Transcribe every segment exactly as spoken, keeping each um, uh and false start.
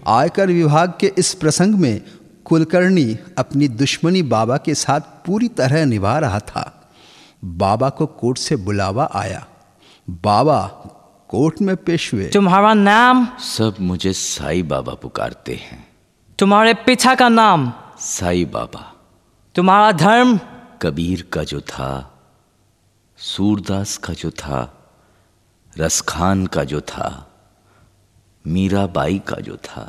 आयकर विभाग के इस प्रसंग में कुलकर्णी अपनी दुश्मनी बाबा के साथ पूरी तरह निभा रहा था। बाबा को कोर्ट से बुलावा आया। बाबा कोर्ट में पेश हुए। तुम्हारा नाम? सब मुझे साईं बाबा पुकारते हैं। तुम्हारे पिता का नाम? साईं बाबा। तुम्हारा धर्म? कबीर का जो था, सूरदास का जो था, रसखान का जो था, मीराबाई का जो था,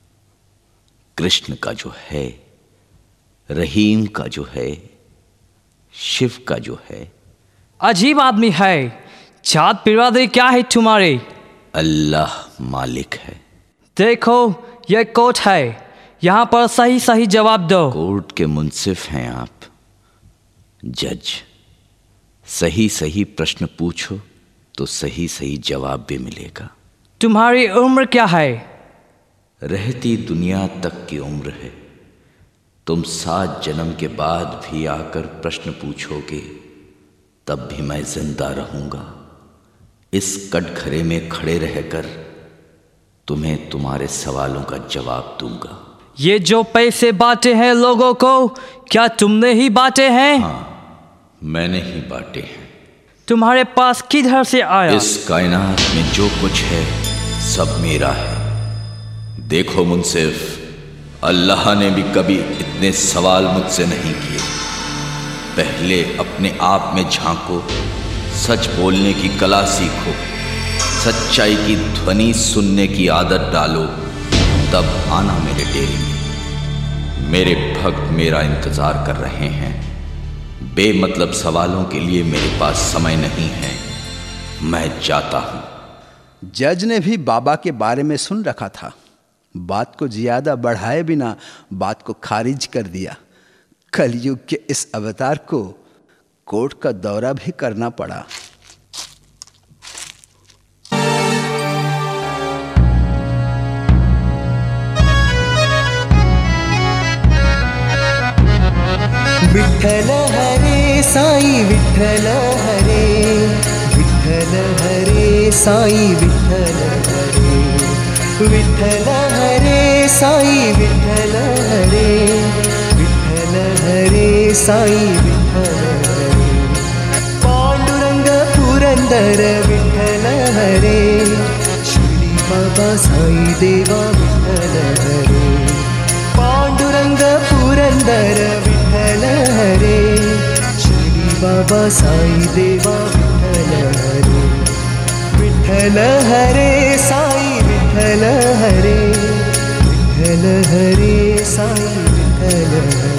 कृष्ण का जो है, रहीम का जो है, शिव का जो है। अजीब आदमी है। जात बिरादरी क्या है तुम्हारी? अल्लाह मालिक है। देखो यह कोर्ट है, यहाँ पर सही सही जवाब दो। कोर्ट के मुंसिफ हैं आप, जज। सही सही प्रश्न पूछो तो सही सही जवाब भी मिलेगा। तुम्हारी उम्र क्या है? रहती दुनिया तक की उम्र है। तुम सात जन्म के बाद भी आकर प्रश्न पूछोगे तब भी मैं जिंदा रहूंगा। इस कटघरे में खड़े रहकर तुम्हें तुम्हारे सवालों का जवाब दूंगा। ये जो पैसे बांटे हैं लोगों को, क्या तुमने ही बांटे हैं? हाँ, मैंने ही बांटे हैं। तुम्हारे पास किधर से आया? इस कायनात में जो कुछ है सब मेरा है। देखो मुंसिफ, अल्लाह ने भी कभी इतने सवाल मुझसे नहीं किए। पहले अपने आप में झांको, सच बोलने की कला सीखो, सच्चाई की ध्वनि सुनने की आदत डालो, तब आना मेरे डेरे में। मेरे भक्त मेरा इंतजार कर रहे हैं। बेमतलब सवालों के लिए मेरे पास समय नहीं है। मैं जाता हूं। जज ने भी बाबा के बारे में सुन रखा था। बात को ज्यादा बढ़ाए बिना बात को खारिज कर दिया। कलयुग के इस अवतार को कोर्ट का दौरा भी करना पड़ा। विठ्ठल हरे साई विठ्ठल हरे, विठ्ठल हरे साई विठ्ठल हरे, विठ्ठल हरे साई विठ्ठल हरे, विठ्ठल हरे साई विठ्ठल हरे। पांडुरंग पुरंदर विठ्ठल हरे, शिर्डी बाबा साई देवा विठ्ठल हरे। पांडुरंग पुरंदर विठ्ठल हरे, शिर्डी बाबा साई देवा विठ्ठल हरे। विठ्ठल हरे साई विठ्ठल हरे, विठ्ठल हरे साई विठ्ठल हरे।